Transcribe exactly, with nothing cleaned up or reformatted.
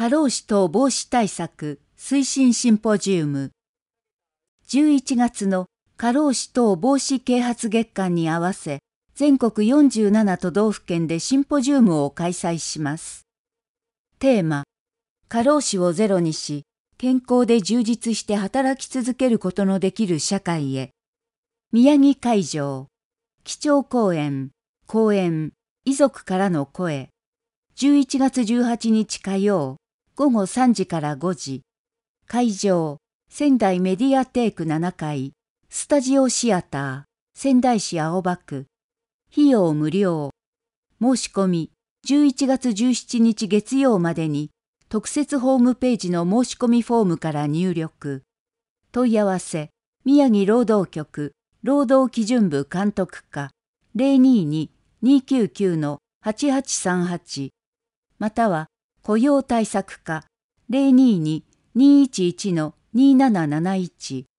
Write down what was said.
過労死等防止対策推進シンポジウム。じゅういちがつの過労死等防止啓発月間に合わせ、全国よんじゅうなな都道府県でシンポジウムを開催します。テーマ、過労死をゼロにし、健康で充実して働き続けることのできる社会へ。宮城会場、基調講演、講演、遺族からの声。じゅういちがつじゅうはちにち火曜、ごごさんじからごじ。会場、仙台メディアテークななかい、スタジオシアター、仙台市青葉区。費用無料。申し込み、じゅういちがつじゅうしちにち月曜までに、特設ホームページの申し込みフォームから入力。問い合わせ、宮城労働局、労働基準部監督課、ゼロにーにーにーきゅうきゅうのはちはちさんはち、または雇用対策課、ゼロにーにーにーいちいちのにーなななないち。